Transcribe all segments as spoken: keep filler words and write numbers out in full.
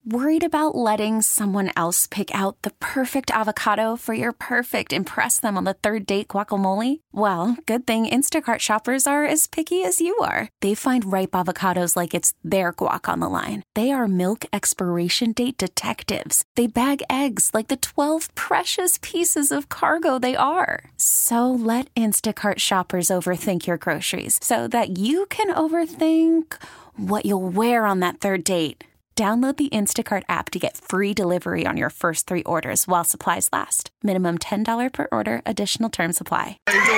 Worried about letting someone else pick out the perfect avocado for your perfect impress them on the third date guacamole? Well, good thing Instacart shoppers are as picky as you are. They find ripe avocados like it's their guac on the line. They are milk expiration date detectives. They bag eggs like the twelve precious pieces of cargo they are. So let Instacart shoppers overthink your groceries so that you can overthink what you'll wear on that third date. Download the Instacart app to get free delivery on your first three orders while supplies last. Minimum ten dollars per order. Additional terms apply.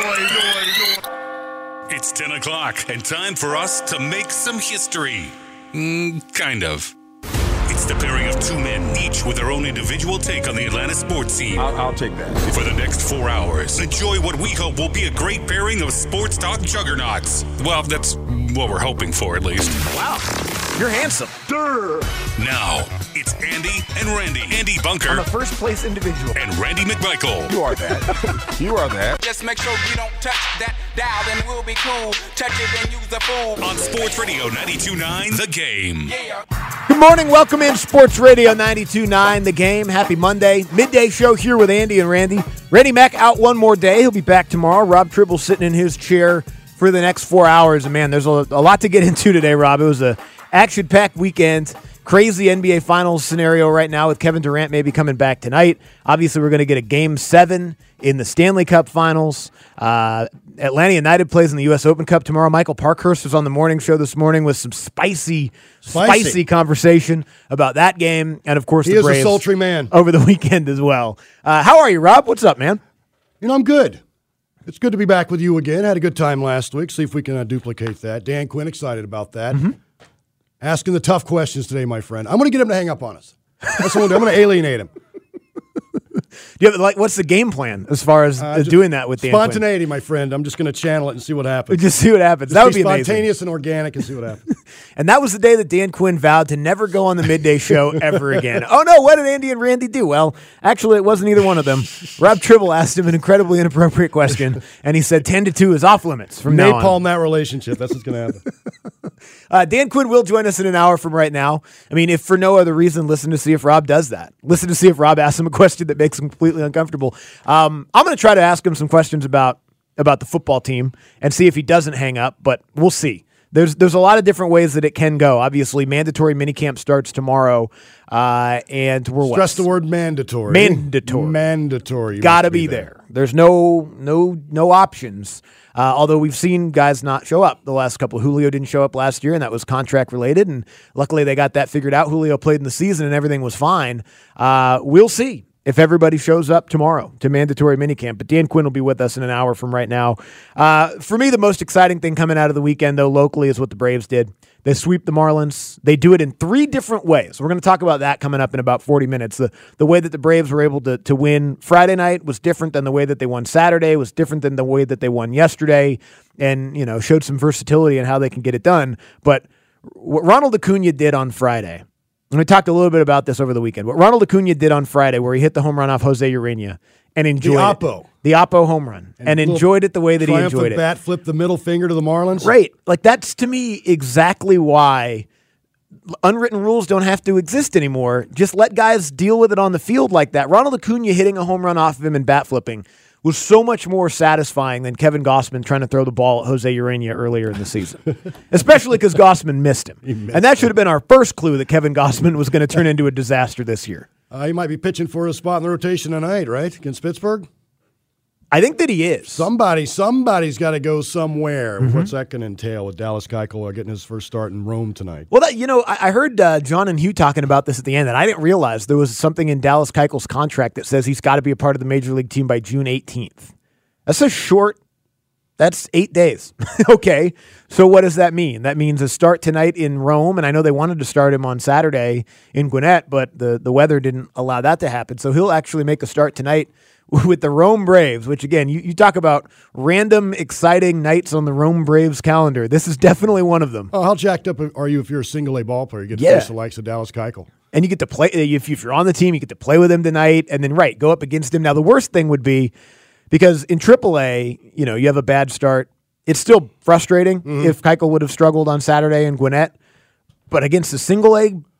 It's ten o'clock and time for us to make some history. Mm, kind of. It's the pairing of two men, each with their own individual take on the Atlanta sports scene. I'll, I'll take that. For the next four hours, enjoy what we hope will be a great pairing of sports talk juggernauts. Well, that's what we're hoping for, at least. Wow. You're handsome. Durr. Now, it's Andy and Randy. Andy Bunker. I'm a first place individual. And Randy McMichael. You are that. You are that. Just make sure you don't touch that dial, then we'll be cool. Touch it and use the fool. On Sports Radio ninety-two point nine, The Game. Yeah. Good morning. Welcome in Sports Radio ninety-two point nine, The Game. Happy Monday. Midday show here with Andy and Randy. Randy Mack out one more day. He'll be back tomorrow. Rob Tribble sitting in his chair for the next four hours. And, man, there's a, a lot to get into today, Rob. It was a action-packed weekend. Crazy N B A Finals scenario right now with Kevin Durant maybe coming back tonight. Obviously, we're going to get a Game seven in the Stanley Cup Finals. Uh, Atlanta United plays in the U S Open Cup tomorrow. Michael Parkhurst was on the morning show this morning with some spicy, spicy, spicy conversation about that game. And, of course, he the is Braves a sultry man over the weekend as well. Uh, how are you, Rob? What's up, man? You know, I'm good. It's good to be back with you again. Had a good time last week. See if we can uh, duplicate that. Dan Quinn, excited about that. Mm-hmm. Asking the tough questions today, my friend. I'm going to get him to hang up on us. That's what I'm going to alienate him. Do you have, like, what's the game plan as far as uh, doing that with Dan Quinn? Spontaneity, my friend. I'm just going to channel it and see what happens. Just see what happens. Just that would be be amazing. Spontaneous and organic and see what happens. And that was the day that Dan Quinn vowed to never go on the midday show ever again. Oh, no, what did Andy and Randy do? Well, actually, it wasn't either one of them. Rob Tribble asked him an incredibly inappropriate question, and he said ten to two is off limits from now on. Napalm that relationship. That's what's going to happen. uh, Dan Quinn will join us in an hour from right now. I mean, if for no other reason, listen to see if Rob does that. Listen to see if Rob asks him a question that makes him completely uncomfortable. Um, I'm going to try to ask him some questions about about the football team and see if he doesn't hang up, but we'll see. There's there's a lot of different ways that it can go. Obviously, mandatory minicamp starts tomorrow, uh, and we're stress what? the word mandatory. Mandatory. Mandatory. Got to be there. there. There's no no no options. Uh, although we've seen guys not show up the last couple. Julio didn't show up last year, and that was contract related. And luckily, they got that figured out. Julio played in the season, and everything was fine. Uh, we'll see if everybody shows up tomorrow to mandatory minicamp. But Dan Quinn will be with us in an hour from right now. Uh, for me, the most exciting thing coming out of the weekend, though, locally, is what the Braves did. They sweep the Marlins. They do it in three different ways. We're going to talk about that coming up in about forty minutes. The the way that the Braves were able to, to win Friday night was different than the way that they won Saturday, was different than the way that they won yesterday, and, you know, showed some versatility in how they can get it done. But what Ronald Acuna did on Friday, and we talked a little bit about this over the weekend. What Ronald Acuna did on Friday, where he hit the home run off Jose Urena and enjoyed the Oppo. it. The Oppo home run. And, and enjoyed it the way that he enjoyed it. Bat flipped the middle finger to the Marlins. Right. Like, that's, to me, exactly why unwritten rules don't have to exist anymore. Just let guys deal with it on the field like that. Ronald Acuna hitting a home run off of him and bat flipping was so much more satisfying than Kevin Gossman trying to throw the ball at Jose Urena earlier in the season, especially because Gossman missed him. Missed and that should have been our first clue that Kevin Gossman was going to turn into a disaster this year. Uh, he might be pitching for a spot in the rotation tonight, right, against Pittsburgh? I think that he is. Somebody, somebody's got to go somewhere. Mm-hmm. What's that going to entail with Dallas Keuchel getting his first start in Rome tonight? Well, that, you know, I, I heard uh, John and Hugh talking about this at the end, and I didn't realize there was something in Dallas Keuchel's contract that says he's got to be a part of the Major League team by June eighteenth. That's a short, that's eight days. Okay, so what does that mean? That means a start tonight in Rome, and I know they wanted to start him on Saturday in Gwinnett, but the, the weather didn't allow that to happen. So he'll actually make a start tonight with the Rome Braves, which, again, you, you talk about random, exciting nights on the Rome Braves calendar. This is definitely one of them. Oh, how jacked up are you if you're a single-A ball player? You get to yeah. face the likes of Dallas Keuchel. And you get to play, if, if you're on the team, you get to play with him tonight, and then, right, go up against him. Now, the worst thing would be, because in triple A, you know, you have a bad start. It's still frustrating mm-hmm. if Keuchel would have struggled on Saturday in Gwinnett. But against a single-A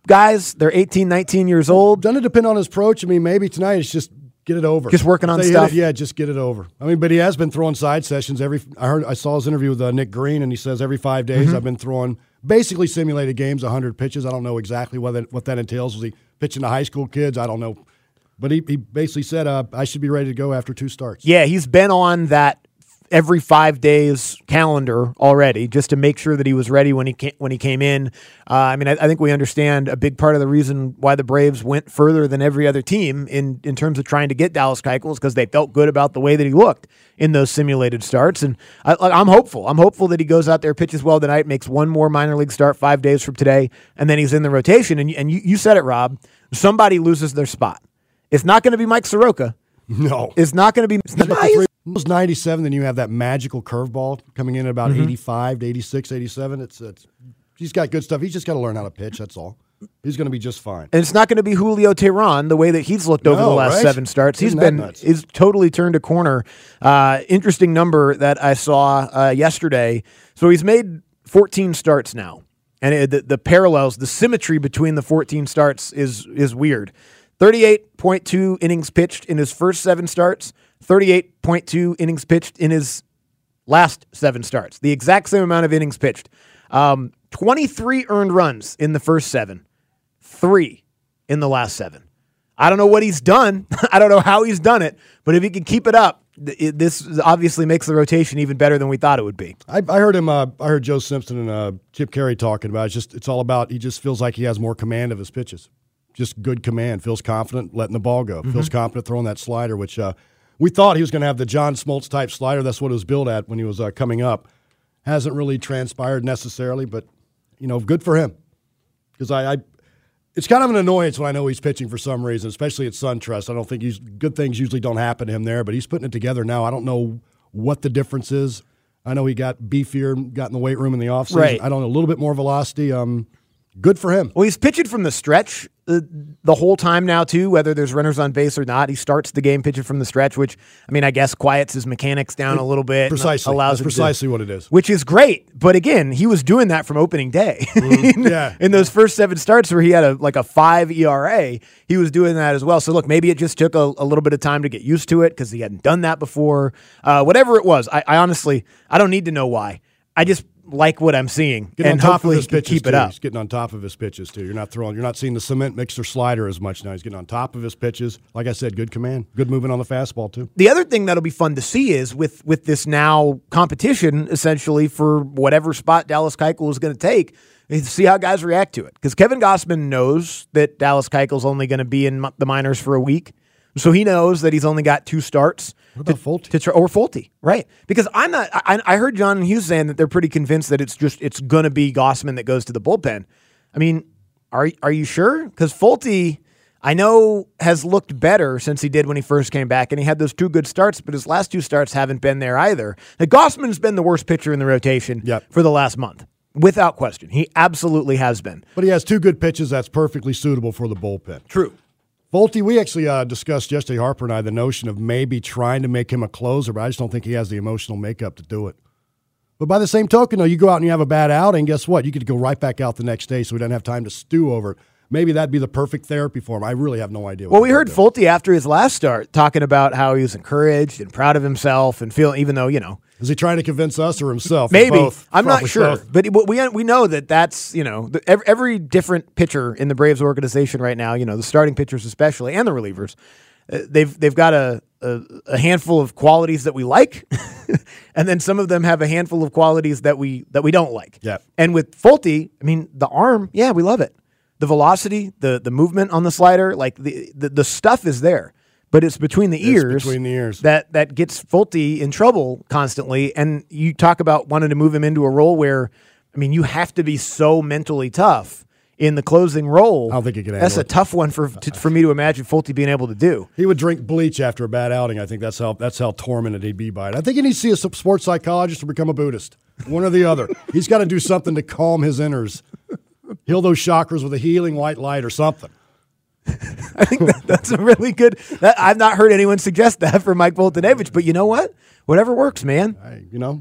guys. They're eighteen, nineteen years old. Doesn't it depend on his approach? I mean, maybe tonight it's just get it over. Just working on If they hit stuff. it, yeah, just get it over. I mean, but he has been throwing side sessions every. I heard, I saw his interview with uh, Nick Green, and he says every five days Mm-hmm. I've been throwing basically simulated games, one hundred pitches. I don't know exactly what that, what that entails. Was he pitching to high school kids? I don't know, but he, he basically said uh, I should be ready to go after two starts. Yeah, he's been on that every five days calendar already, just to make sure that he was ready when he came, when he came in. Uh, I mean, I, I think we understand a big part of the reason why the Braves went further than every other team in, in terms of trying to get Dallas Keuchel is because they felt good about the way that he looked in those simulated starts. And I, I'm hopeful. I'm hopeful that he goes out there, pitches well tonight, makes one more minor league start five days from today, and then he's in the rotation. And, and you, you said it, Rob. Somebody loses their spot. It's not going to be Mike Soroka. No, It's not going to be. It's not, It was ninety-seven, then you have that magical curveball coming in at about Mm-hmm. eighty-five to eighty-six, eighty-seven. It's, it's he's got good stuff. He's just got to learn how to pitch. That's all. He's going to be just fine. And it's not going to be Julio Teheran the way that he's looked over No, the last right? seven starts. He's Isn't that been nuts? he's totally turned a corner. Uh, interesting number that I saw uh, yesterday. So he's made fourteen starts now, and it, the, the parallels, the symmetry between the fourteen starts is is weird. thirty-eight point two innings pitched in his first seven starts. thirty-eight point two innings pitched in his last seven starts. The exact same amount of innings pitched. Um, twenty-three earned runs in the first seven. Three in the last seven. I don't know what he's done. I don't know how he's done it, but if he can keep it up, th- it, this obviously makes the rotation even better than we thought it would be. I, I heard him. Uh, I heard Joe Simpson and uh, Chip Carey talking about it. It's just it's all about. He just feels like he has more command of his pitches. Just good command. Feels confident letting the ball go. Mm-hmm. Feels confident throwing that slider, which uh, we thought he was going to have the John Smoltz type slider. That's what it was built at when he was uh, coming up. Hasn't really transpired necessarily, but you know, good for him. Because I, I, it's kind of an annoyance when I know he's pitching for some reason, especially at SunTrust. I don't think he's good things usually don't happen to him there, but he's putting it together now. I don't know what the difference is. I know he got beefier, got in the weight room in the offseason. Right. I don't know, a little bit more velocity. Um, good for him. Well, he's pitching from the stretch uh, the whole time now, too, whether there's runners on base or not. He starts the game pitching from the stretch, which, I mean, I guess quiets his mechanics down a little bit. and Precisely. Allows That's him precisely to, what it is. Which is great. But again, he was doing that from opening day. in, Yeah. in those first seven starts where he had a like a five E R A, he was doing that as well. So, look, maybe it just took a, a little bit of time to get used to it because he hadn't done that before. Uh, whatever it was, I, I honestly, I don't need to know why. I just like what I'm seeing, Getting and on top hopefully of his he can pitches keep too. it up. He's getting on top of his pitches too. You're not throwing. You're not seeing the cement mixer slider as much now. He's getting on top of his pitches. Like I said, good command, good movement on the fastball too. The other thing that'll be fun to see is with with this now competition, essentially for whatever spot Dallas Keuchel is going to take, is to see how guys react to it. Because Kevin Gossman knows that Dallas Keuchel's only going to be in the minors for a week, so he knows that he's only got two starts. What about to, Fulte? to try, or Fulte, right? Because I'm not. I, I heard John Hughes saying that they're pretty convinced that it's just it's going to be Gossman that goes to the bullpen. I mean, are are you sure? Because Fulte, I know, has looked better since he did when he first came back, and he had those two good starts, but his last two starts haven't been there either. Now, Gossman's been the worst pitcher in the rotation Yep. for the last month, without question. He absolutely has been. But he has two good pitches that's perfectly suitable for the bullpen. True. Fulte, we actually uh, discussed yesterday, Harper and I, the notion of maybe trying to make him a closer, but I just don't think he has the emotional makeup to do it. But by the same token, though, you go out and you have a bad outing, guess what? You get to go right back out the next day so we don't have time to stew over it. Maybe that'd be the perfect therapy for him. I really have no idea. What Well, we they're heard gonna do. Fulte after his last start talking about how he was encouraged and proud of himself and feeling, even though, you know, Is he trying to convince us or himself? Or maybe. both? I'm not Probably sure. both. But we we know that that's, you know, the, every, every different pitcher in the Braves organization right now, you know, the starting pitchers especially and the relievers, uh, they've they've got a, a, a handful of qualities that we like, and then some of them have a handful of qualities that we that we don't like. Yeah. And with Fulte, I mean, the arm, yeah, we love it. The velocity, the the movement on the slider, like the the, the stuff is there. But it's between the ears, between the ears. that that gets Fulte in trouble constantly. And you talk about wanting to move him into a role where, I mean, you have to be so mentally tough in the closing role. I don't think he can That's handle a it. tough one for to, for me to imagine Fulte being able to do. He would drink bleach after a bad outing. I think that's how that's how tormented he'd be by it. I think he needs to see a sports psychologist or become a Buddhist. One or the other. He's got to do something to calm his inners. Heal those chakras with a healing white light or something. I think that, that's a really good. That, I've not heard anyone suggest that for Mike Voltanovich, but you know what? Whatever works, man. I, you know,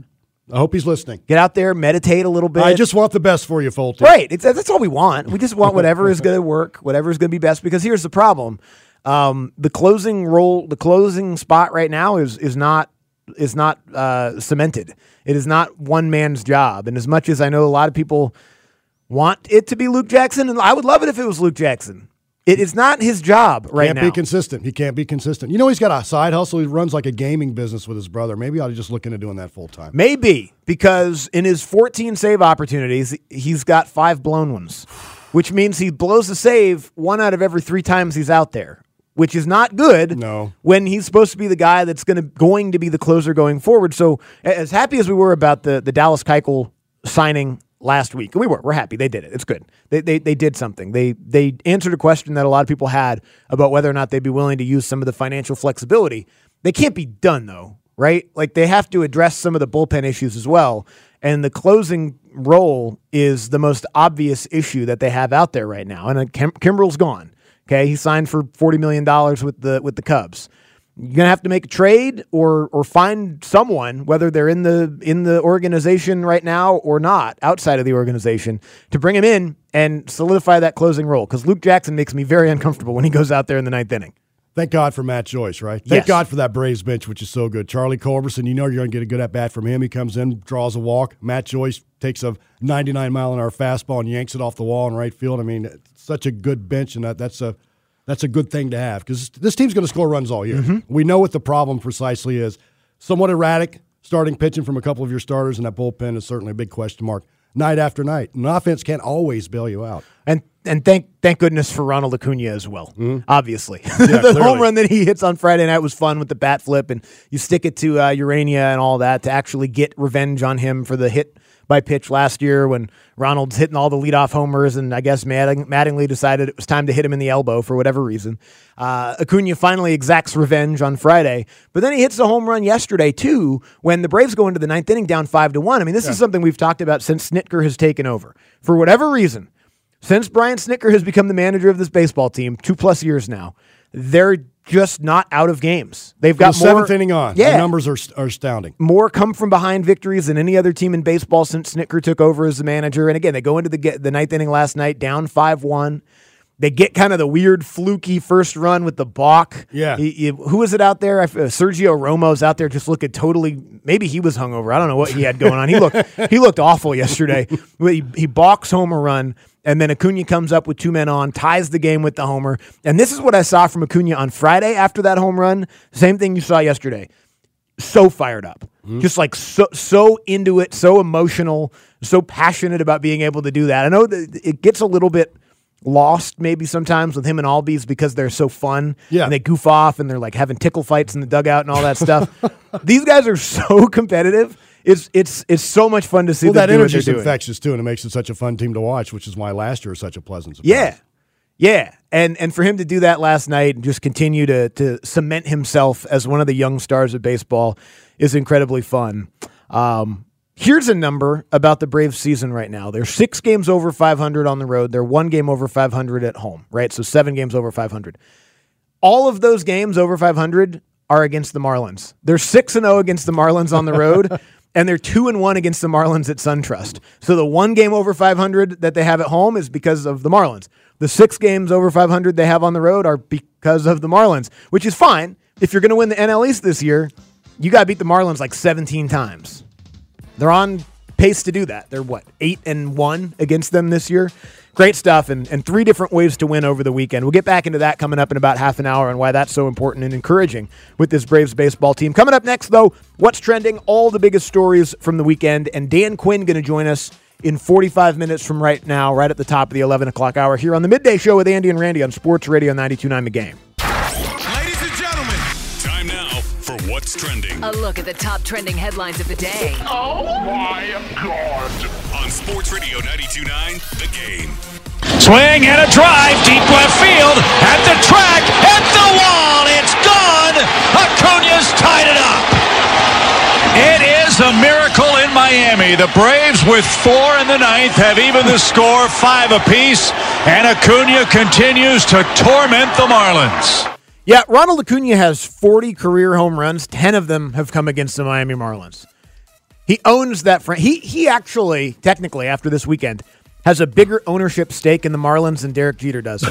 I hope he's listening. Get out there, meditate a little bit. I just want the best for you, Folty. Right. It's, that's all we want. We just want whatever is going to work, whatever is going to be best. Because here's the problem: um, the closing role, the closing spot right now is is not is not uh, cemented. It is not one man's job. And as much as I know a lot of people want it to be Luke Jackson, and I would love it if it was Luke Jackson. It is not his job right can't now. Can't be consistent. He can't be consistent. You know, he's got a side hustle. He runs like a gaming business with his brother. Maybe I ought to just look into doing that full time. Maybe, because in his fourteen save opportunities, he's got five blown ones, which means he blows a save one out of every three times he's out there, which is not good. No. When he's supposed to be the guy that's going to going to be the closer going forward. So as happy as we were about the, the Dallas Keuchel signing last week, and we were, we're happy they did it. It's good. They, they they did something. They they answered a question that a lot of people had about whether or not they'd be willing to use some of the financial flexibility. They can't be done though, right? Like they have to address some of the bullpen issues as well. And the closing role is the most obvious issue that they have out there right now. And Kim- Kimbrel's gone. Okay, he signed for forty million dollars with the with the Cubs. You're gonna have to make a trade or or find someone, whether they're in the in the organization right now or not, outside of the organization, to bring him in and solidify that closing role. Because Luke Jackson makes me very uncomfortable when he goes out there in the ninth inning. Thank God for Matt Joyce, right? Thank Yes. God for that Braves bench, which is so good. Charlie Culberson, you know you're going to get a good at-bat from him. He comes in, draws a walk. Matt Joyce takes a ninety-nine mile an hour fastball and yanks it off the wall in right field. I mean, it's such a good bench, and that, that's a that's a good thing to have because this team's going to score runs all year. Mm-hmm. We know what the problem precisely is. Somewhat erratic starting pitching from a couple of your starters, and that bullpen is certainly a big question mark night after night. An offense can't always bail you out. And and thank thank goodness for Ronald Acuna as well, mm-hmm. obviously. Yeah, the clearly. home run that he hits on Friday night was fun with the bat flip, and you stick it to uh, Urania and all that to actually get revenge on him for the hit by pitch last year when Ronald's hitting all the leadoff homers, and I guess Matting, Mattingly decided it was time to hit him in the elbow for whatever reason. Uh, Acuna finally exacts revenge on Friday, but then he hits a home run yesterday too when the Braves go into the ninth inning down five to one. I mean, this yeah. is something we've talked about since Snitker has taken over. For whatever reason, since Brian Snitker has become the manager of this baseball team, two plus years now, they're just not out of games. They've got the more seventh inning on. Yeah, the numbers are, are astounding. More come from behind victories than any other team in baseball since Snitker took over as the manager. And again, they go into the the ninth inning last night down five one. They get kind of the weird fluky first run with the balk. Yeah. He, he, who is it out there? I, uh, Sergio Romo's out there just looking totally, maybe he was hungover. I don't know what he had going on. He looked he looked awful yesterday. He, he balks home a run, and then Acuna comes up with two men on, ties the game with the homer. And this is what I saw from Acuna on Friday after that home run. Same thing you saw yesterday. So fired up. Mm-hmm. Just like so so into it, so emotional, so passionate about being able to do that. I know that it gets a little bit lost maybe sometimes with him and Albies because they're so fun yeah. and they goof off and they're like having tickle fights in the dugout and all that stuff. These guys are so competitive. It's it's it's so much fun to see. Well, them that do what energy is they're doing. infectious too, and it makes it such a fun team to watch, which is why last year was such a pleasant surprise. Yeah, yeah, and and for him to do that last night and just continue to to cement himself as one of the young stars of baseball is incredibly fun. Um, Here's a number about the Braves season right now. They're six games over five hundred on the road. They're one game over five hundred at home, right? So seven games over five hundred. All of those games over five hundred are against the Marlins. They're six and oh against the Marlins on the road, and they're two and one against the Marlins at SunTrust. So the one game over five hundred that they have at home is because of the Marlins. The six games over five hundred they have on the road are because of the Marlins, which is fine. If you're going to win the N L East this year, you got to beat the Marlins like seventeen times. They're on pace to do that. They're, what, eight and one against them this year? Great stuff, and, and three different ways to win over the weekend. We'll get back into that coming up in about half an hour and why that's so important and encouraging with this Braves baseball team. Coming up next, though, what's trending, all the biggest stories from the weekend, and Dan Quinn going to join us in forty-five minutes from right now, right at the top of the eleven o'clock hour here on the Midday Show with Andy and Randy on Sports Radio ninety-two point nine The Game. Ladies and gentlemen, time now for What's Trending. A look at the top trending headlines of the day. Oh my God. On Sports Radio ninety-two point nine The Game. Swing and a drive, deep left field, at the track, at the wall, it's gone! Acuna's tied it up! It is a miracle in Miami. The Braves with four in the ninth have even the score, five apiece, and Acuna continues to torment the Marlins. Yeah, Ronald Acuna has forty career home runs. ten of them have come against the Miami Marlins. He owns that fran- he he actually, technically, after this weekend, has a bigger ownership stake in the Marlins than Derek Jeter does.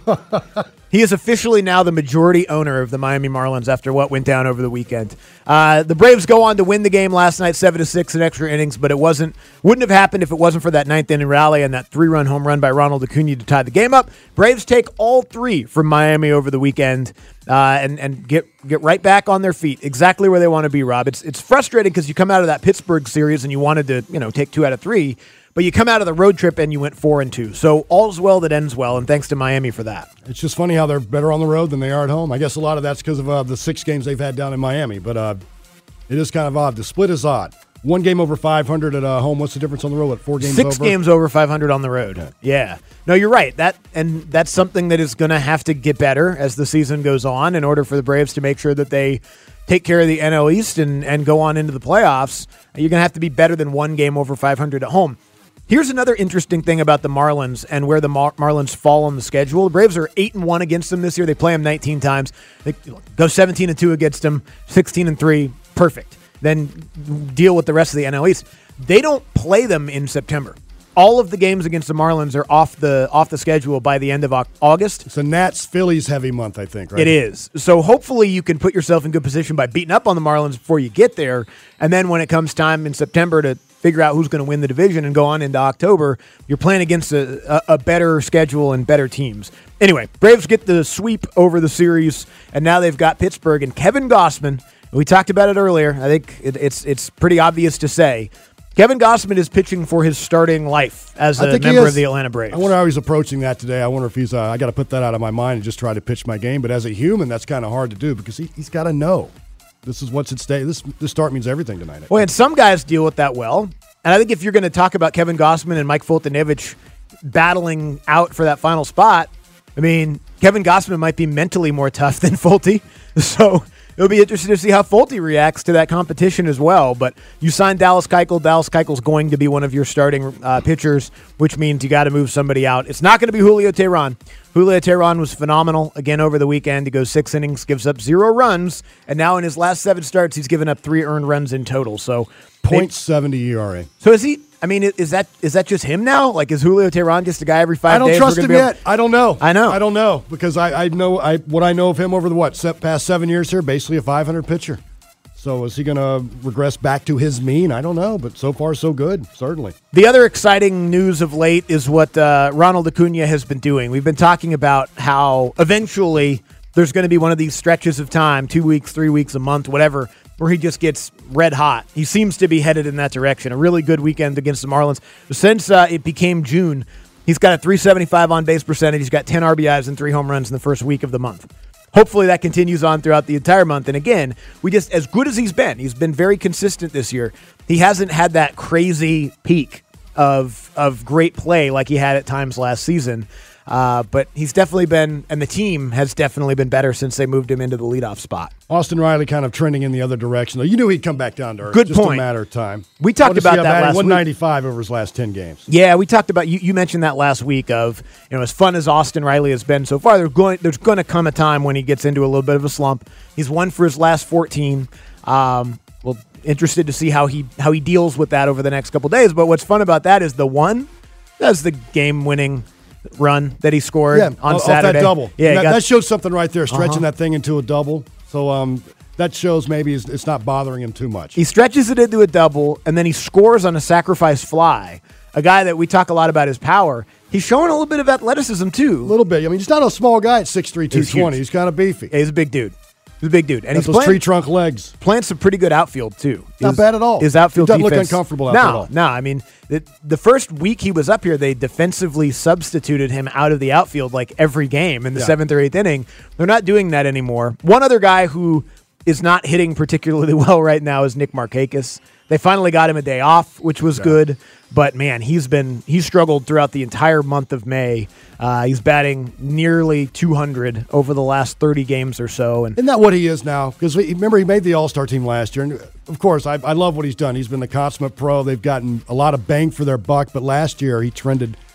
He is officially now the majority owner of the Miami Marlins after what went down over the weekend. Uh, the Braves go on to win the game last night, seven to six in extra innings, but it wasn't wouldn't have happened if it wasn't for that ninth inning rally and that three-run home run by Ronald Acuna to tie the game up. Braves take all three from Miami over the weekend uh, and and get get right back on their feet, exactly where they want to be. Rob, it's it's frustrating because you come out of that Pittsburgh series and you wanted to you know take two out of three. But you come out of the road trip and you went four and two. So all's well that ends well, and thanks to Miami for that. It's just funny how they're better on the road than they are at home. I guess a lot of that's because of uh, the six games they've had down in Miami. But uh, it is kind of odd. The split is odd. One game over five hundred at uh, home. What's the difference on the road? What, four games Six over? Six games over five hundred on the road. Yeah. yeah. No, you're right. That and that's something that is going to have to get better as the season goes on in order for the Braves to make sure that they take care of the N L East and, and go on into the playoffs. You're going to have to be better than one game over five hundred at home. Here's another interesting thing about the Marlins and where the Mar- Marlins fall on the schedule. The Braves are eight and one against them this year. They play them nineteen times. They go seventeen and two against them, sixteen and three. Perfect. Then deal with the rest of the N L East. They don't play them in September. All of the games against the Marlins are off the off the schedule by the end of August. It's a Nats Phillies heavy month, I think, right? It is. So hopefully you can put yourself in good position by beating up on the Marlins before you get there. And then when it comes time in September to figure out who's going to win the division and go on into October, you're playing against a, a, a better schedule and better teams. Anyway, Braves get the sweep over the series, and now they've got Pittsburgh and Kevin Gausman. We talked about it earlier. I think it, it's it's pretty obvious to say. Kevin Gausman is pitching for his starting life as a member of the Atlanta Braves. I wonder how he's approaching that today. I wonder if he's, uh, I got to put that out of my mind and just try to pitch my game. But as a human, that's kind of hard to do because he, he's got to know this is what's at stake. This, this start means everything tonight. Well, and some guys deal with that well. And I think if you're going to talk about Kevin Gausman and Mike Foltynewicz battling out for that final spot, I mean, Kevin Gausman might be mentally more tough than Folty. So it'll be interesting to see how Folty reacts to that competition as well. But you signed Dallas Keuchel. Dallas Keuchel's going to be one of your starting uh, pitchers, which means you got to move somebody out. It's not going to be Julio Teheran. Julio Teheran was phenomenal again over the weekend. He goes six innings, gives up zero runs, and now in his last seven starts, he's given up three earned runs in total. So point seven E R A. So is he? I mean, is that is that just him now? Like, is Julio Teheran just a guy every five I don't days? trust him yet. I don't know. I know. I don't know because I, I know I what I know of him over the what past seven years here, basically a five hundred pitcher. So is he going to regress back to his mean? I don't know, but so far so good, certainly. The other exciting news of late is what uh, Ronald Acuna has been doing. We've been talking about how eventually there's going to be one of these stretches of time, two weeks, three weeks, a month, whatever, where he just gets red hot. He seems to be headed in that direction. A really good weekend against the Marlins. Since uh, it became June, he's got a three seventy-five on-base percentage. He's got ten R B Is and three home runs in the first week of the month. Hopefully that continues on throughout the entire month. And again, we just, as good as he's been, he's been very consistent this year. He hasn't had that crazy peak of of great play like he had at times last season. Uh, but he's definitely been, and the team has definitely been better since they moved him into the leadoff spot. Austin Riley kind of trending in the other direction, though. You knew he'd come back down to earth. Good just point. a matter of time. We talked about that last one ninety-five week. over his last ten games. Yeah, we talked about, you, you mentioned that last week of, you know, as fun as Austin Riley has been so far, there's going, there's going to come a time when he gets into a little bit of a slump. He's won for his last fourteen. Um, well, interested to see how he how he deals with that over the next couple days. But what's fun about that is the one, that's the game-winning run that he scored yeah, on off Saturday. That double. Yeah, that, got, that shows something right there, stretching uh-huh. that thing into a double. So um, that shows maybe it's, it's not bothering him too much. He stretches it into a double, and then he scores on a sacrifice fly. A guy that we talk a lot about his power. He's showing a little bit of athleticism, too. A little bit. I mean, he's not a small guy at six three, two twenty. He's, he's kind of beefy. Yeah, he's a big dude. He's a big dude. And That's he's those playing, tree trunk legs. Playing some pretty good outfield, too. Not his, bad at all. His outfield he doesn't defense. look uncomfortable out no, there at all. No, I mean, the, the first week he was up here, they defensively substituted him out of the outfield like every game in the yeah. seventh or eighth inning. They're not doing that anymore. One other guy who is not hitting particularly well right now is Nick Markakis. They finally got him a day off, which was yeah. good. But, man, he's been he's struggled throughout the entire month of May. Uh, he's batting nearly two hundred over the last thirty games or so. And isn't that what he is now? Because remember, he made the All-Star team last year. And, of course, I, I love what he's done. He's been the consummate pro. They've gotten a lot of bang for their buck. But last year, he trended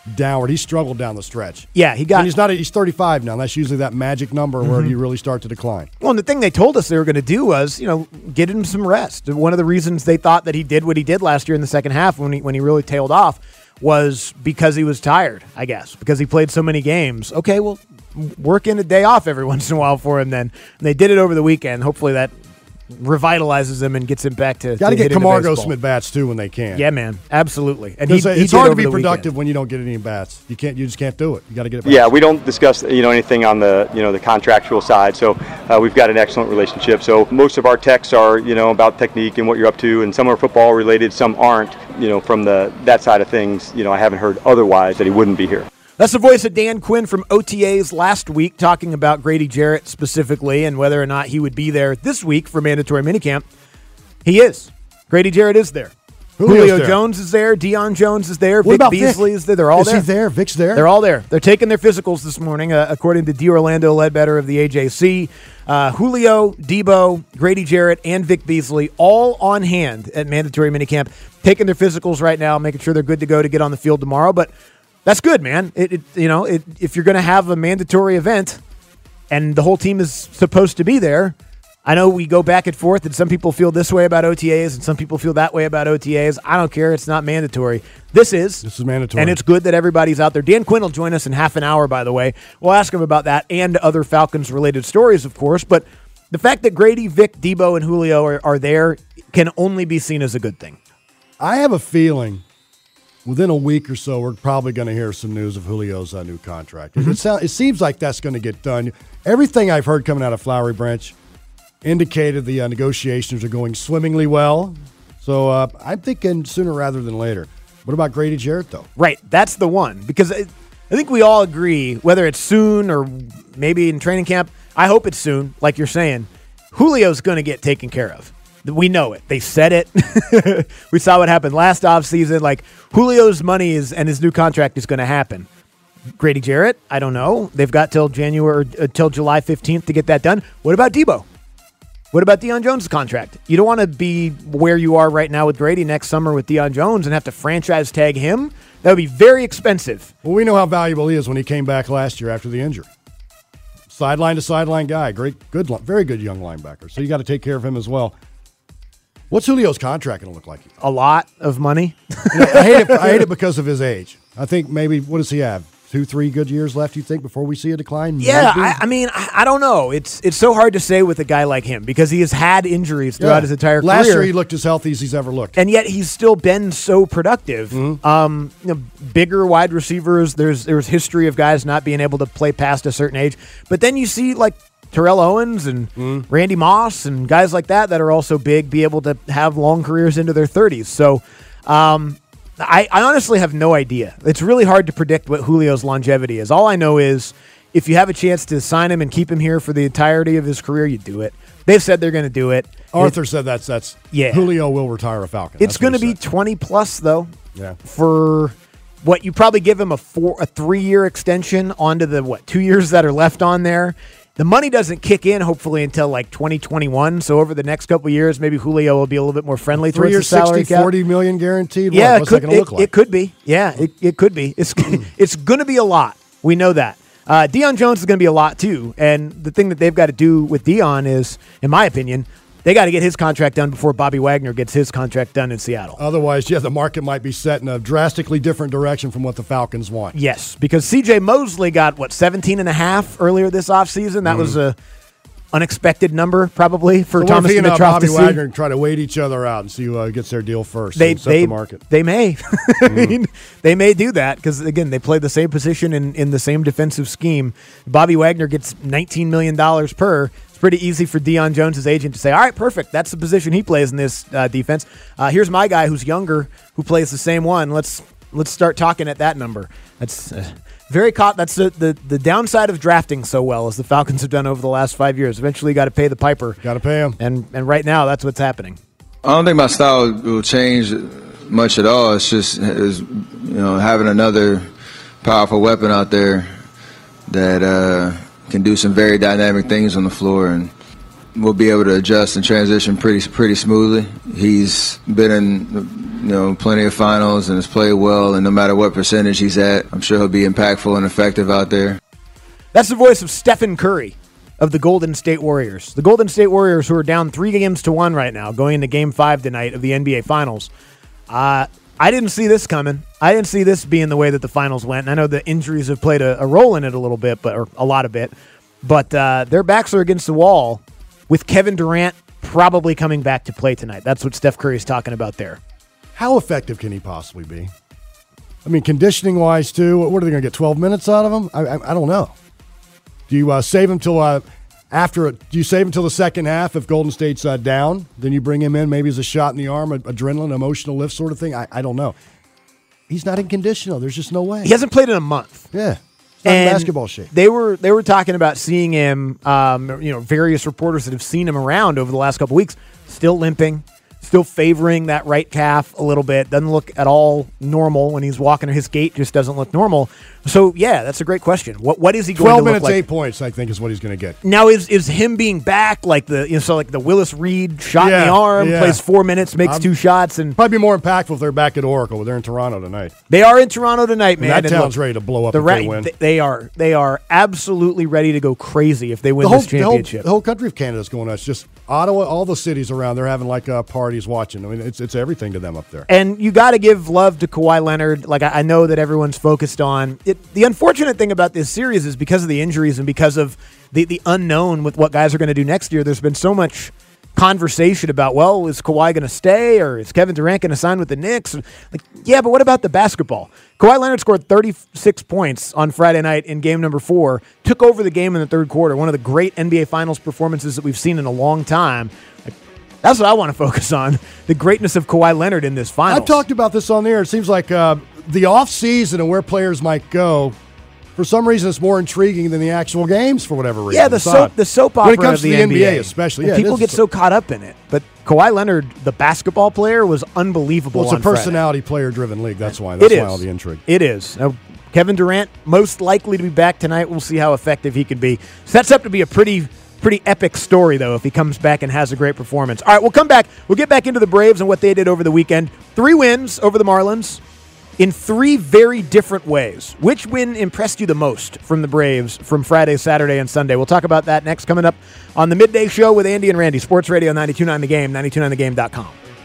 downward. He struggled down the stretch. Yeah, he got. And he's not. He's thirty-five now. That's usually that magic number mm-hmm. where you really start to decline. Well, and the thing they told us they were going to do was, you know, get him some rest. One of the reasons they thought that he did what he did last year in the second half when he when he really tailed off was because he was tired, I guess, because he played so many games. Okay, well, work in a day off every once in a while for him then. And they did it over the weekend. Hopefully that revitalizes him and gets him back to Got to get hit Camargo some at bats too when they can. Yeah, man, absolutely. And he, it's he hard to be productive weekend. when you don't get any bats. You can't. You just can't do it. You got to get it back. Yeah, we don't discuss you know anything on the you know the contractual side. So uh, we've got an excellent relationship. So most of our texts are you know about technique and what you're up to, and some are football related, some aren't. You know from the that side of things. You know I haven't heard otherwise that he wouldn't be here. That's the voice of Dan Quinn from O T As last week, talking about Grady Jarrett specifically and whether or not he would be there this week for mandatory minicamp. He is. Grady Jarrett is there. Julio's Julio there. Jones is there. Deion Jones is there. What Vic about Beasley Vic? is there. They're all is there. Is he there? Vic's there? They're all there. They're taking their physicals this morning, uh, according to D'Orlando Ledbetter of the A J C. Uh, Julio, Debo, Grady Jarrett, and Vic Beasley all on hand at mandatory minicamp, taking their physicals right now, making sure they're good to go to get on the field tomorrow. But that's good, man. It, it you know, it, if you're going to have a mandatory event and the whole team is supposed to be there, I know we go back and forth, and some people feel this way about O T As, and some people feel that way about O T As. I don't care. It's not mandatory. This is. This is mandatory. And it's good that everybody's out there. Dan Quinn will join us in half an hour, by the way. We'll ask him about that and other Falcons-related stories, of course. But the fact that Grady, Vic, Debo, and Julio are, are there can only be seen as a good thing. I have a feeling within a week or so, we're probably going to hear some news of Julio's uh, new contract. Mm-hmm. It, sound, it seems like that's going to get done. Everything I've heard coming out of Flowery Branch indicated the uh, negotiations are going swimmingly well. So uh, I'm thinking sooner rather than later. What about Grady Jarrett, though? Right. That's the one. Because I, I think we all agree, whether it's soon or maybe in training camp, I hope it's soon, like you're saying, Julio's going to get taken care of. We know it. They said it. We saw what happened last offseason. Like, Julio's money is and his new contract is going to happen. Grady Jarrett, I don't know. They've got till January, uh, till July fifteenth to get that done. What about Debo? What about Deion Jones' contract? You don't want to be where you are right now with Grady next summer with Deion Jones and have to franchise tag him. That would be very expensive. Well, we know how valuable he is when he came back last year after the injury. Sideline to sideline guy. Great, good, very good young linebacker. So you got to take care of him as well. What's Julio's contract going to look like? A lot of money. You know, I hate it. I hate it because of his age. I think maybe, what does he have? Two, three good years left, you think, before we see a decline? Yeah, I, I mean, I, I don't know. It's it's so hard to say with a guy like him because he has had injuries throughout yeah. his entire Last career. year, he looked as healthy as he's ever looked. And yet he's still been so productive. Mm-hmm. Um, you know, bigger wide receivers, there's there's history of guys not being able to play past a certain age. But then you see, like, Terrell Owens and mm. Randy Moss and guys like that that are also big be able to have long careers into their thirties. So um, I, I honestly have no idea. It's really hard to predict what Julio's longevity is. All I know is if you have a chance to sign him and keep him here for the entirety of his career, you do it. They've said they're going to do it. Arthur it, said that's that's yeah. Julio will retire a Falcon. It's going to be twenty plus though. Yeah. For what you probably give him a four a three year extension onto the what two years that are left on there. The money doesn't kick in, hopefully, until like twenty twenty-one. So over the next couple of years, maybe Julio will be a little bit more friendly towards the salary cap. forty million guaranteed? Yeah, what? What's it could, that going to look it, like? It could be. Yeah, it, it could be. It's it's going to be a lot. We know that. Uh, Deion Jones is going to be a lot, too. And the thing that they've got to do with Deion is, in my opinion, they got to get his contract done before Bobby Wagner gets his contract done in Seattle. Otherwise, yeah, the market might be set in a drastically different direction from what the Falcons want. Yes, because C J Mosley got, what, seventeen and a half earlier this offseason? That mm. was a unexpected number, probably, for so Thomas Dimitroff and Bobby to Wagner see. try to wait each other out and see who uh, gets their deal first. They, set they, the market. They may. I mean, they may do that because, again, they play the same position in, in the same defensive scheme. Bobby Wagner gets nineteen million dollars per. It's pretty easy for Deion Jones' agent to say, all right, perfect. That's the position he plays in this uh, defense. Uh, here's my guy who's younger who plays the same one. Let's let's start talking at that number. That's uh, very caught. That's the, the the downside of drafting so well as the Falcons have done over the last five years. Eventually, you got to pay the piper. Got to pay him. And and right now, that's what's happening. I don't think my style will change much at all. It's just is you know having another powerful weapon out there that uh, can do some very dynamic things on the floor. And will be able to adjust and transition pretty pretty smoothly. He's been in, you know, plenty of finals and has played well, and no matter what percentage he's at, I'm sure he'll be impactful and effective out there. That's the voice of Stephen Curry of the Golden State Warriors. The Golden State Warriors, who are down three games to one right now, going into Game Five tonight of the N B A Finals. Uh, I didn't see this coming. I didn't see this being the way that the finals went. And I know the injuries have played a, a role in it a little bit, but or a lot of it. But uh, their backs are against the wall with Kevin Durant probably coming back to play tonight. That's what Steph Curry is talking about there. How effective can he possibly be? I mean, conditioning-wise, too, what are they going to get, twelve minutes out of him? I, I, I don't know. Do you uh, save him till uh, after? Do you save him till the second half if Golden State's uh, down? Then you bring him in maybe as a shot in the arm, a, adrenaline, emotional lift sort of thing? I, I don't know. He's not in condition, though. There's just no way. He hasn't played in a month. Yeah. He's not in basketball shape. They were they were talking about seeing him, um, you know, various reporters that have seen him around over the last couple of weeks, still limping, still favoring that right calf a little bit. Doesn't look at all normal when he's walking. His gait just doesn't look normal. So, yeah, that's a great question. What What is he going to look like? twelve minutes, eight points, I think, is what he's going to get. Now, is is him being back like the you know so like the Willis Reed shot yeah, in the arm, yeah. plays four minutes, makes I'm, two shots, and probably be more impactful if they're back at Oracle. They're in Toronto tonight. They are in Toronto tonight, man. And that and town's look, ready to blow up the if ra- they win. They are. They are absolutely ready to go crazy if they win the whole, this championship. The whole, the whole country of Canada's going nuts. Just Ottawa, all the cities around, they're having like uh, parties watching. I mean, it's it's everything to them up there. And you got to give love to Kawhi Leonard. Like I, I know that everyone's focused on it. The unfortunate thing about this series is because of the injuries and because of the, the unknown with what guys are going to do next year, there's been so much conversation about, well, is Kawhi going to stay or is Kevin Durant going to sign with the Knicks? Like, yeah, but what about the basketball? Kawhi Leonard scored thirty-six points on Friday night in game number four, took over the game in the third quarter, one of the great N B A Finals performances that we've seen in a long time. Like, that's what I want to focus on, the greatness of Kawhi Leonard in this finals. I've talked about this on the air. It seems like uh, the offseason and where players might go, for some reason, it's more intriguing than the actual games for whatever reason. Yeah, the soap, the soap opera when it comes of the to the N B A, N B A especially. Yeah, people get so caught up in it. But Kawhi Leonard, the basketball player, was unbelievable. Well, it's on a personality, player-driven league. That's why. It That's why is. all the intrigue. It is. Now, Kevin Durant, most likely to be back tonight. We'll see how effective he can be. Sets up to be a pretty, pretty epic story, though, if he comes back and has a great performance. All right, we'll come back. We'll get back into the Braves and what they did over the weekend. Three wins over the Marlins in three very different ways. Which win impressed you the most from the Braves from Friday, Saturday, and Sunday? We'll talk about that next, coming up on the Midday Show with Andy and Randy. Sports Radio ninety-two point nine The Game, ninety-two point nine the game dot com.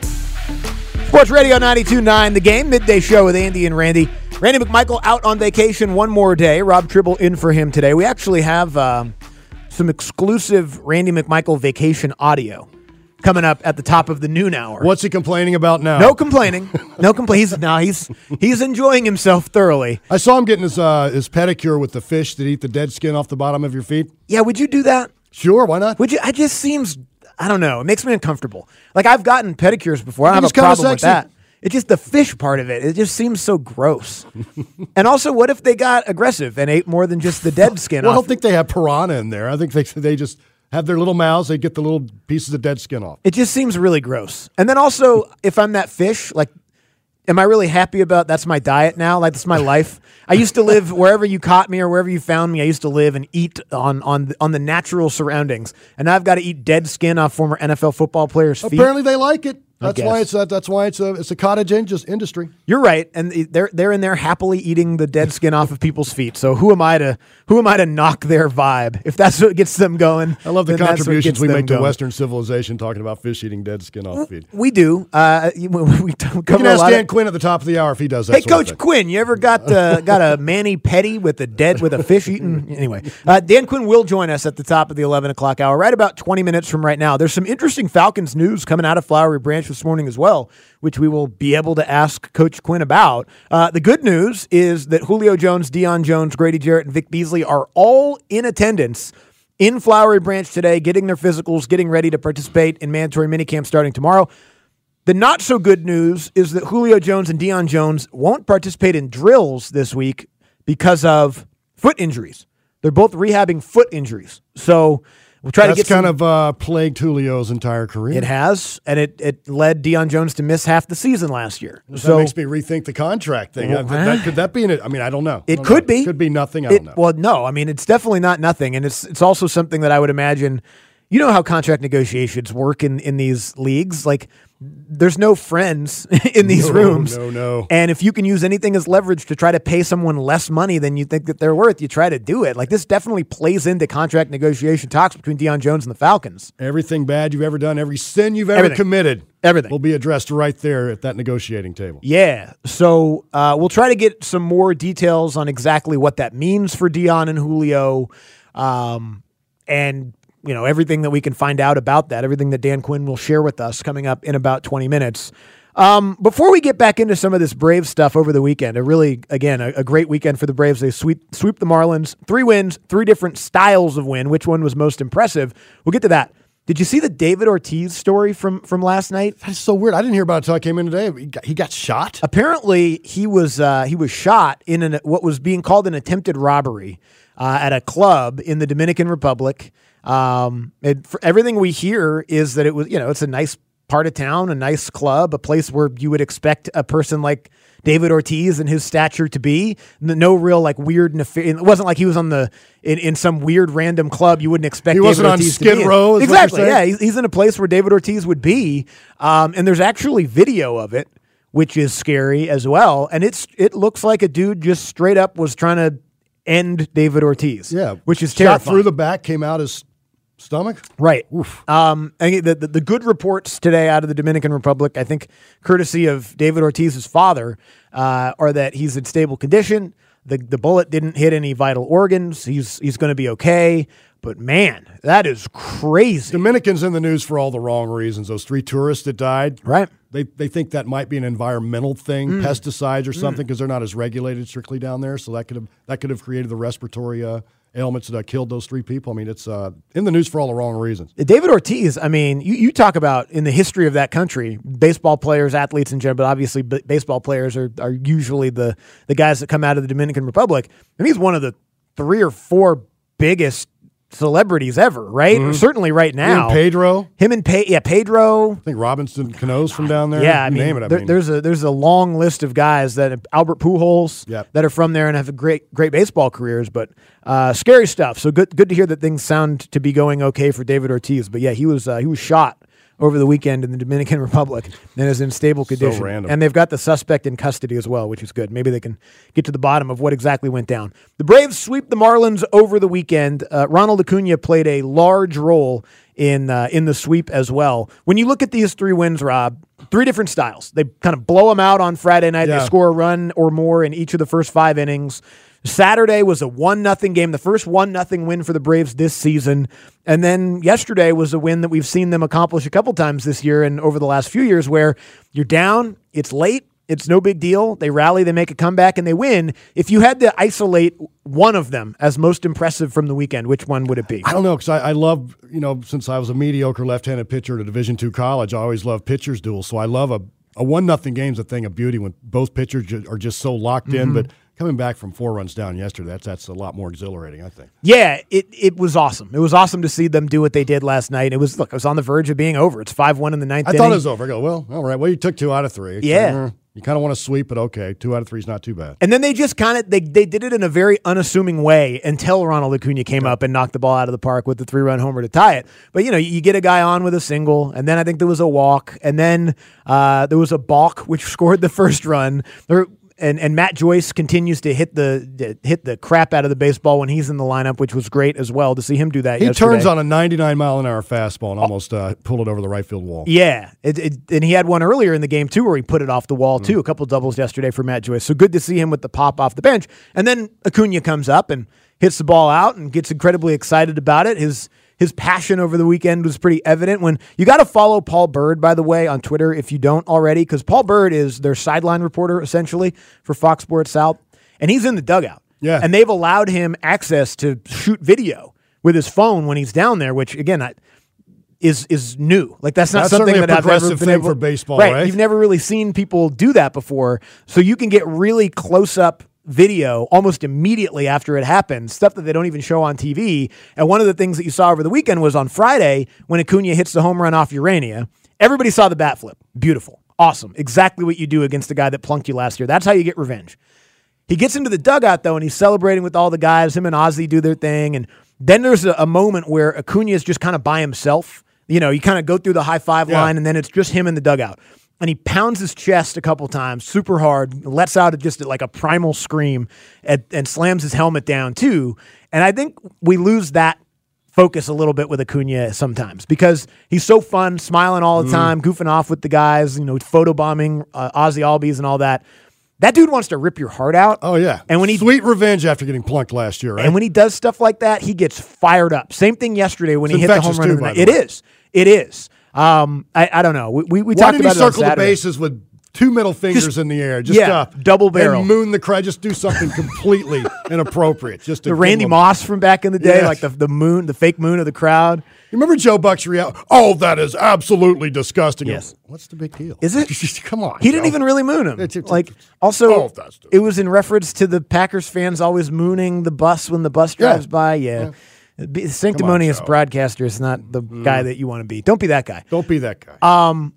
Sports Radio ninety-two point nine The Game, Midday Show with Andy and Randy. Randy McMichael out on vacation one more day. Rob Tribble in for him today. We actually have um, some exclusive Randy McMichael vacation audio coming up at the top of the noon hour. What's he complaining about now? No complaining. No complaint. He's, no, he's he's enjoying himself thoroughly. I saw him getting his uh, his pedicure with the fish that eat the dead skin off the bottom of your feet. Yeah, would you do that? Sure, why not? Would you? It just seems, I don't know. It makes me uncomfortable. Like, I've gotten pedicures before. I don't It's have a kinda problem with sexy. that. It's just the fish part of it. It just seems so gross. And also, what if they got aggressive and ate more than just the dead skin Well, I off? don't think they have piranha in there. I think they they just have their little mouths. They get the little pieces of dead skin off. It just seems really gross. And then also, if I'm that fish, like, am I really happy about that's my diet now? Like, that's my life. I used to live wherever you caught me or wherever you found me. I used to live and eat on on on the natural surroundings. And now I've got to eat dead skin off former N F L football players' feet. Apparently, they like it. I That's why guess. it's uh, that's why it's a it's a cottage in- just industry. You're right, and they're they're in there happily eating the dead skin off of people's feet. So who am I to who am I to knock their vibe? If that's what gets them going, I love the then that's what contributions gets we them make to going. Western civilization, talking about fish eating dead skin off feet. We do. Uh, we we cover You can a ask lot Dan of, Quinn at the top of the hour if he does that. Hey, sort of Coach thing. Quinn, you ever got uh, got a mani petty with a dead with a fish eating? Anyway, uh, Dan Quinn will join us at the top of the eleven o'clock hour, right about twenty minutes from right now. There's some interesting Falcons news coming out of Flowery Branch this morning as well, which we will be able to ask Coach Quinn about. Uh, the good news is that Julio Jones, Deion Jones, Grady Jarrett, and Vic Beasley are all in attendance in Flowery Branch today, getting their physicals, getting ready to participate in mandatory minicamp starting tomorrow. The not so good news is that Julio Jones and Deion Jones won't participate in drills this week because of foot injuries. They're both rehabbing foot injuries. So we'll try That's to get kind some, of uh, plagued Julio's entire career. It has, and it, it led Deion Jones to miss half the season last year. That so makes me rethink the contract thing. Well, Uh, that, could that be in it? I mean, I don't know. I It don't could know. be. Could be nothing. I It- don't know. Well, no. I mean, it's definitely not nothing, and it's it's also something that I would imagine. you know how contract negotiations work in, in these leagues. Like, there's no friends in these no, rooms. No, no. And if you can use anything as leverage to try to pay someone less money than you think that they're worth, you try to do it. Like, this definitely plays into contract negotiation talks between Deion Jones and the Falcons. Everything bad you've ever done, every sin you've ever Everything. committed, Everything will be addressed right there at that negotiating table. Yeah. So uh, we'll try to get some more details on exactly what that means for Deion and Julio, um, and you know, everything that we can find out about that, everything that Dan Quinn will share with us coming up in about twenty minutes. Um, before we get back into some of this Braves stuff over the weekend, a really, again, a, a great weekend for the Braves. They sweep, sweep the Marlins, three wins, three different styles of win. Which one was most impressive? We'll get to that. Did you see the David Ortiz story from, from last night? That's so weird. I didn't hear about it until I came in today. He got, he got shot? Apparently, he was uh, he was shot in an, what was being called an attempted robbery uh, at a club in the Dominican Republic. Um, it, for everything we hear is that it was, you know, it's a nice part of town, a nice club, a place where you would expect a person like David Ortiz and his stature to be. No real like weird, nef- it wasn't like he was on the in, in some weird random club you wouldn't expect. He David wasn't Ortiz on Skid to be Row. In. Exactly. Yeah, he's, he's in a place where David Ortiz would be, um, and there's actually video of it, which is scary as well. And it's it looks like a dude just straight up was trying to end David Ortiz. Yeah, which is shot terrifying. through the back, came out his stomach. Right. Oof. Um, and the, the the good reports today out of the Dominican Republic, I think, courtesy of David Ortiz's father, uh, are that he's in stable condition. The the bullet didn't hit any vital organs. He's he's going to be okay. But man, that is crazy. Dominicans in the news for all the wrong reasons. Those three tourists that died. Right. They they think that might be an environmental thing, Mm. pesticides or something, because Mm. they're not as regulated strictly down there. So that could have that could have created the respiratory uh, ailments that uh, killed those three people. I mean, it's uh, in the news for all the wrong reasons. David Ortiz, I mean, you, you talk about in the history of that country, baseball players, athletes in general, but obviously b- baseball players are, are usually the, the guys that come out of the Dominican Republic. And he's one of the three or four biggest celebrities ever, right? Mhm. Certainly right now. Him and Pedro. Him and Pe- yeah, Pedro. I think Robinson Cano's from down there. Yeah, I You mean, name it. I there- mean. there's a there's a long list of guys that Albert Pujols Yep. that are from there and have a great great baseball careers, but uh, scary stuff. So good good to hear that things sound to be going okay for David Ortiz. But yeah, he was uh, he was shot over the weekend in the Dominican Republic and is in stable condition. random. And they've got the suspect in custody as well, which is good. Maybe they can get to the bottom of what exactly went down. The Braves sweep the Marlins over the weekend. Uh, Ronald Acuna played a large role in uh, in the sweep as well. When you look at these three wins, Rob, three different styles. They kind of blow them out on Friday night. Yeah. They score a run or more in each of the first five innings. Saturday was a one nothing game, the first one nothing win for the Braves this season. And then yesterday was a win that we've seen them accomplish a couple times this year and over the last few years, where you're down, it's late, it's no big deal. They rally, they make a comeback, and they win. If you had to isolate one of them as most impressive from the weekend, which one would it be? I don't know, because I, I love, you know, since I was a mediocre left-handed pitcher at a Division two college, I always loved pitchers' duels. So I love a, a one nothing game's a thing of beauty when both pitchers ju- are just so locked in. Mhm. But coming back from four runs down yesterday, that's that's a lot more exhilarating, I think. Yeah, it it was awesome. It was awesome to see them do what they did last night. It was, look, it was on the verge of being over. It's five one in the ninth I inning. thought it was over. I go, well, all right. Well, you took two out of three. It's Yeah. like, eh, you kind of want to sweep, but okay, two out of three is not too bad. And then they just kind of they they did it in a very unassuming way until Ronald Acuna came up and knocked the ball out of the park with the three-run homer to tie it. But you know, you get a guy on with a single, and then I think there was a walk, and then uh, there was a balk which scored the first run. There, and and Matt Joyce continues to hit the hit the crap out of the baseball when he's in the lineup, which was great as well to see him do that. He yesterday. turns on a ninety-nine mile an hour fastball and almost uh, pulled it over the right field wall. Yeah, it, it, and he had one earlier in the game, too, where he put it off the wall, too. A couple doubles yesterday for Matt Joyce. So good to see him with the pop off the bench. And then Acuna comes up and hits the ball out and gets incredibly excited about it. His his passion over the weekend was pretty evident. When you got to follow Paul Bird, by the way, on Twitter if you don't already, because Paul Bird is their sideline reporter, essentially, for Fox Sports South. And he's in the dugout. Yeah. And they've allowed him access to shoot video with his phone when he's down there, which, again, I, is is new. Like, that's not That's something certainly a that I've ever progressive been thing able for baseball, right, right? You've never really seen people do that before. So you can get really close-up video almost immediately after it happens, stuff that they don't even show on T V. And one of the things that you saw over the weekend was on Friday when Acuna hits the home run off Urania. Everybody saw the bat flip. Beautiful. Awesome. Exactly what you do against the guy that plunked you last year. That's how you get revenge. He gets into the dugout, though, and he's celebrating with all the guys. Him and Ozzy do their thing, and Then there's a, a moment where Acuna is just kind of by himself. You know, you kind of go through the high five Yeah. line, and then it's just him in the dugout. And he pounds his chest a couple times, super hard, lets out just like a primal scream, and, and slams his helmet down too. And I think we lose that focus a little bit with Acuna sometimes because he's so fun, smiling all the time, goofing off with the guys, you know, photobombing uh, Ozzy Albies and all that. That dude wants to rip your heart out. Oh, yeah. And when he Sweet revenge after getting plunked last year, right? And when he does stuff like that, he gets fired up. Same thing yesterday when It's he hit the home infectious run. too, of the by night. the It way. is. It is. Um, I, I don't know. We we, we Why talked did he about it on circle the Saturday. bases with two middle fingers Just- in the air? Just yeah, uh, double barrel. And moon the crowd. Just do something completely inappropriate. Just to The give Randy him a- Moss from back in the day, Yeah. like the the moon, the fake moon of the crowd. You remember Joe Buck's reaction? Oh, that is absolutely disgusting. Yes. What's the big deal? Is it? Come on. He didn't Joe. even really moon him. It's- it's- Like also, Oh, that's it was in reference to the Packers fans always mooning the bus when the bus Yeah. drives by. Yeah. Be- Sanctimonious Joe. broadcaster is not the guy that you want to be. Don't be that guy. Don't be that guy. Um,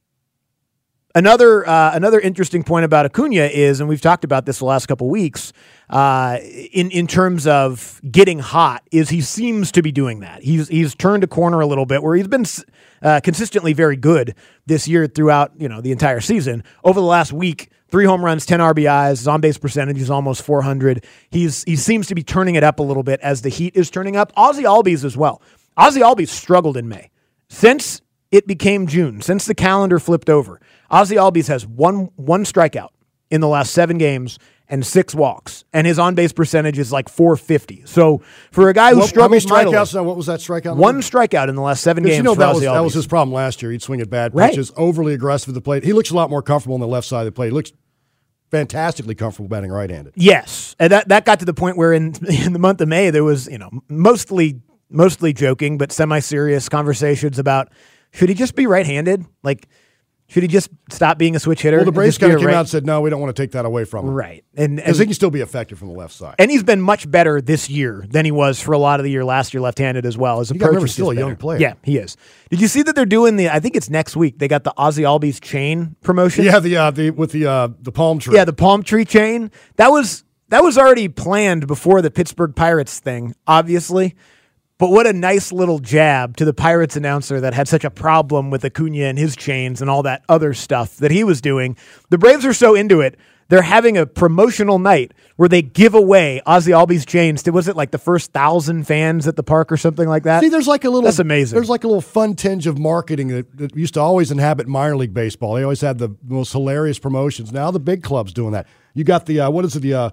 another uh, another interesting point about Acuna is, and we've talked about this the last couple weeks, uh, in in terms of getting hot, is he seems to be doing that. He's he's turned a corner a little bit where he's been uh, consistently very good this year throughout you know the entire season. Over the last week, three home runs, ten R B Is, his on base percentage is almost four hundred. He's he seems to be turning it up a little bit as the heat is turning up. Ozzy Albies as well. Ozzy Albies struggled in May. Since it became June, since the calendar flipped over, Ozzy Albies has one one strikeout in the last seven games and six walks, and his on base percentage is like four fifty. So for a guy who What- how many struggles mightily, strikeouts now? What was that strikeout? one number? strikeout in the last seven 'Cause games you know for that Ozzy was, that was Albies. his problem last year. He'd swing at bad Right. pitches, overly aggressive at the plate. He looks a lot more comfortable on the left side of the plate. He looks fantastically comfortable batting right-handed. Yes, and that that got to the point where in in the month of May there was you know mostly mostly joking but semi-serious conversations about should he just be right-handed? Like should he just stop being a switch hitter? Well, the and Braves just be kind a of came right- out and said, no, we don't want to take that away from him. Right, and Because and, he can still be effective from the left side. and he's been much better this year than he was for a lot of the year last year left-handed as well. His You approach gotta remember, is still just a young better. player. Yeah, he is. Did you see that they're doing the? I think it's next week. They got the Ozzy Albies chain promotion. Yeah, the uh, the with the uh, the palm tree. Yeah, the palm tree chain. That was that was already planned before the Pittsburgh Pirates thing, obviously. But what a nice little jab to the Pirates announcer that had such a problem with Acuna and his chains and all that other stuff that he was doing. The Braves are so into it, they're having a promotional night where they give away Ozzy Albies chains to, was it like the first thousand fans at the park or something like that? See, there's like a little. That's amazing. There's like a little fun tinge of marketing that, that used to always inhabit minor league baseball. They always had the most hilarious promotions. Now the big clubs doing that. You got the uh, what is it? The uh,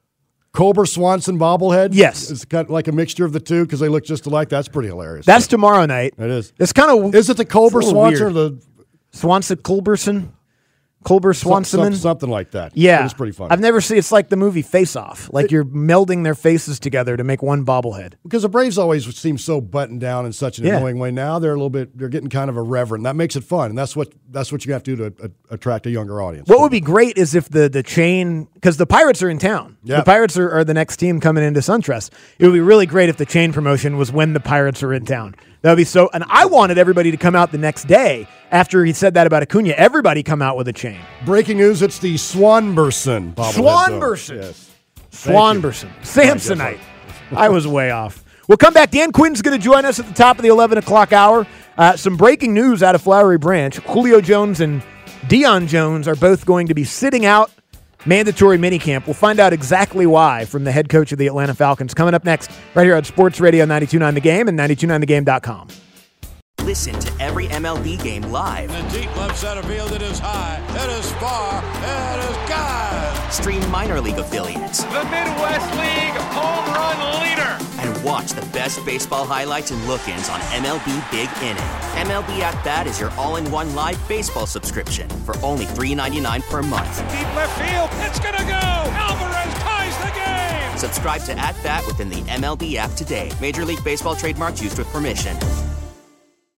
Cobra Swanson bobblehead. Yes. It's got like a mixture of the two because they look just alike. That's pretty hilarious. That's tomorrow night. It is. It's kind of. Is it the Cobra Swanson or the Swanson Culberson? Culber some- Swanson? some- something like that? Yeah, It's pretty fun. I've never seen. It's like the movie Face Off. Like you're melding their faces together to make one bobblehead. Because the Braves always seem so buttoned down in such an Yeah. annoying way. Now they're a little bit. They're getting kind of irreverent. That makes it fun, and that's what that's what you have to do to uh, attract a younger audience. What would be great is if the the chain, because the Pirates are in town. Yeah. The Pirates are, are the next team coming into SunTrust. It would be really great if the chain promotion was when the Pirates are in town. That would be so. And I wanted everybody to come out the next day after he said that about Acuna. Everybody come out with a chain. Breaking news, it's the Swanberson bobblehead zone. Swanberson. Yes. Swanberson. Samsonite. I was way off. We'll come back. Dan Quinn's going to join us at the top of the eleven o'clock hour. Uh, some breaking news out of Flowery Branch. Julio Jones and Deion Jones are both going to be sitting out mandatory minicamp. We'll find out exactly why from the head coach of the Atlanta Falcons. Coming up next, right here on Sports Radio ninety-two point nine The Game and ninety-two point nine the game dot com. Listen to every M L B game live. In the deep left center field, it is high, it is far, it is gone. Stream minor league affiliates. The Midwest League home run leader. And watch the best baseball highlights and look-ins on M L B Big Inning. M L B At Bat is your all-in-one live baseball subscription for only three ninety-nine per month. Deep left field. It's going to go. Alvarez ties the game. Subscribe to At Bat within the M L B app today. Major League Baseball trademarks used with permission.